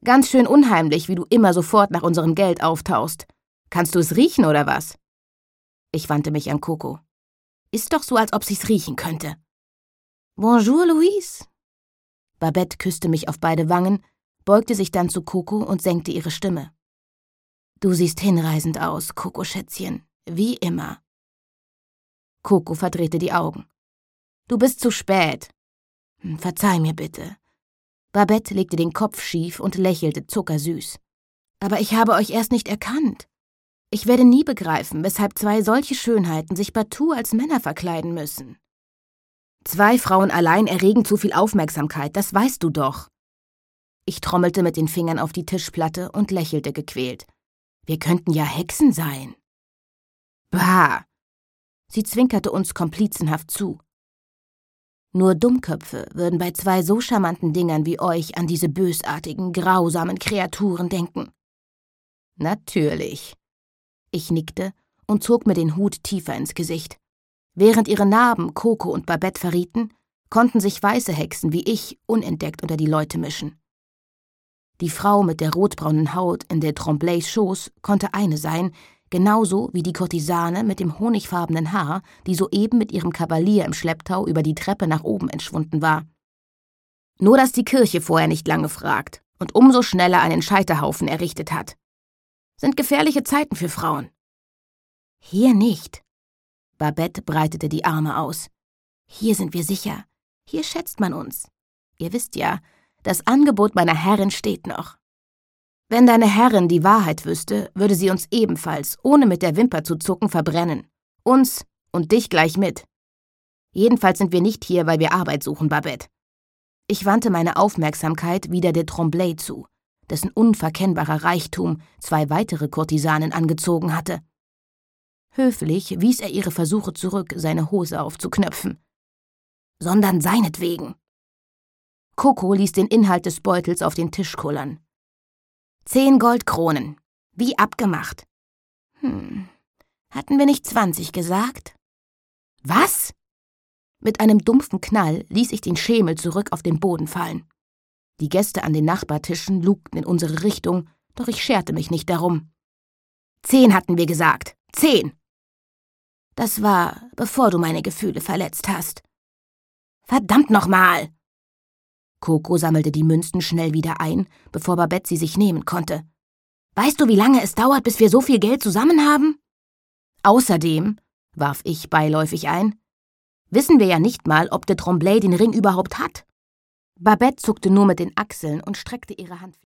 Ganz schön unheimlich, wie du immer sofort nach unserem Geld auftauchst. Kannst du es riechen, oder was?« Ich wandte mich an Coco. »Ist doch so, als ob sie's riechen könnte.« »Bonjour, Louise.« Babette küsste mich auf beide Wangen, beugte sich dann zu Coco und senkte ihre Stimme. »Du siehst hinreißend aus, Coco Schätzchen, wie immer.« Coco verdrehte die Augen. »Du bist zu spät.« »Verzeih mir bitte.« Babette legte den Kopf schief und lächelte zuckersüß. »Aber ich habe euch erst nicht erkannt. Ich werde nie begreifen, weshalb 2 solche Schönheiten sich partout als Männer verkleiden müssen. 2 Frauen allein erregen zu viel Aufmerksamkeit, das weißt du doch.« Ich trommelte mit den Fingern auf die Tischplatte und lächelte gequält. »Wir könnten ja Hexen sein.« »Bah!« Sie zwinkerte uns komplizenhaft zu. »Nur Dummköpfe würden bei 2 so charmanten Dingern wie euch an diese bösartigen, grausamen Kreaturen denken.« »Natürlich.« Ich nickte und zog mir den Hut tiefer ins Gesicht. Während ihre Narben Coco und Babette verrieten, konnten sich weiße Hexen wie ich unentdeckt unter die Leute mischen. Die Frau mit der rotbraunen Haut in der Tremblays Schoß konnte eine sein, genauso wie die Kurtisane mit dem honigfarbenen Haar, die soeben mit ihrem Kavalier im Schlepptau über die Treppe nach oben entschwunden war. Nur, dass die Kirche vorher nicht lange fragt und umso schneller einen Scheiterhaufen errichtet hat. Sind gefährliche Zeiten für Frauen. »Hier nicht.« Babette breitete die Arme aus. »Hier sind wir sicher. Hier schätzt man uns. Ihr wisst ja, das Angebot meiner Herrin steht noch. Wenn deine Herrin die Wahrheit wüsste, würde sie uns ebenfalls, ohne mit der Wimper zu zucken, verbrennen. Uns und dich gleich mit. Jedenfalls sind wir nicht hier, weil wir Arbeit suchen, Babette.« Ich wandte meine Aufmerksamkeit wieder der Tremblay zu, dessen unverkennbarer Reichtum 2 weitere Kurtisanen angezogen hatte. Höflich wies er ihre Versuche zurück, seine Hose aufzuknöpfen. »Sondern seinetwegen.« Coco ließ den Inhalt des Beutels auf den Tisch kullern. 10 Goldkronen, wie abgemacht. Hatten wir nicht 20 gesagt? Was? Mit einem dumpfen Knall ließ ich den Schemel zurück auf den Boden fallen. Die Gäste an den Nachbartischen lugten in unsere Richtung, doch ich scherte mich nicht darum. 10 hatten wir gesagt, 10. Das war, bevor du meine Gefühle verletzt hast. Verdammt nochmal! Coco sammelte die Münzen schnell wieder ein, bevor Babette sie sich nehmen konnte. Weißt du, wie lange es dauert, bis wir so viel Geld zusammen haben? Außerdem, warf ich beiläufig ein, wissen wir ja nicht mal, ob de Tremblay den Ring überhaupt hat. Babette zuckte nur mit den Achseln und streckte ihre Hand